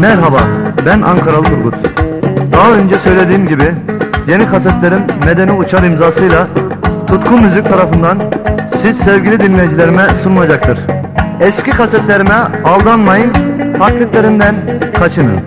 Merhaba, ben Ankaralı Turgut. Daha önce söylediğim gibi yeni kasetlerim Medeni Uçar imzasıyla Tutku Müzik tarafından siz sevgili dinleyicilerime sunulacaktır. Eski kasetlerime aldanmayın, taklitlerinden kaçının.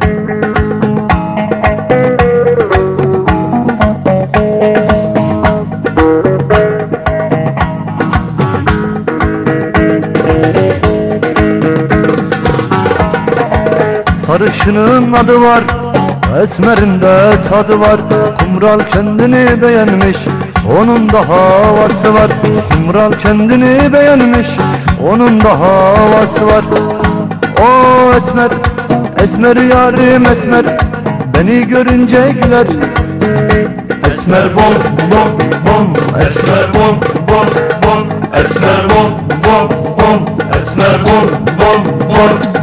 Sarışının adı var, esmerin de tadı var. Kumral kendini beğenmiş, onun da havası var. Kumral kendini beğenmiş, onun da havası var. O esmer, esmer yarim esmer, beni görünce güler. Esmer bom bom bom, esmer bom bom bom, esmer bom bom bom, esmer bom bom bom.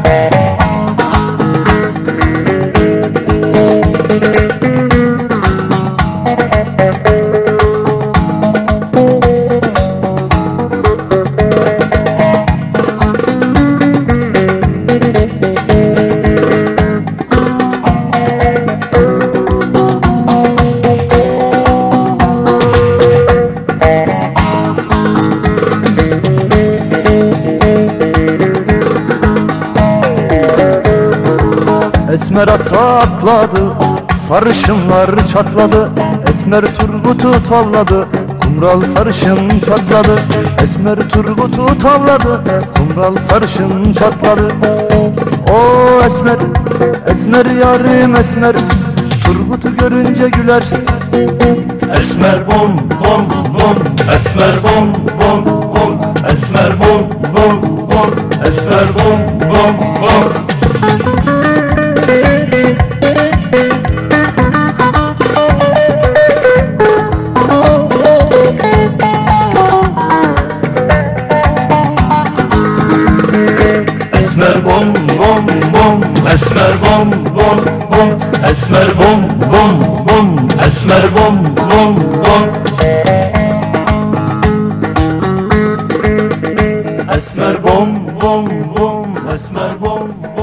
Esmer ata atladı, sarışınlar çatladı. Esmer Turgut'u tavladı, kumral sarışın çatladı. Esmer Turgut'u tavladı, kumral sarışın çatladı. O esmer, esmer yarim esmer, Turgut'u görünce güler. Esmer bom bom bom, esmer bom bom bom, esmer bom bom bom, esmer bom bom bom. Esmer bom bom bom, esmer bom bom bom, esmer bom bom bom, esmer bom bom bom. Esmer bom bom bom, esmer bom.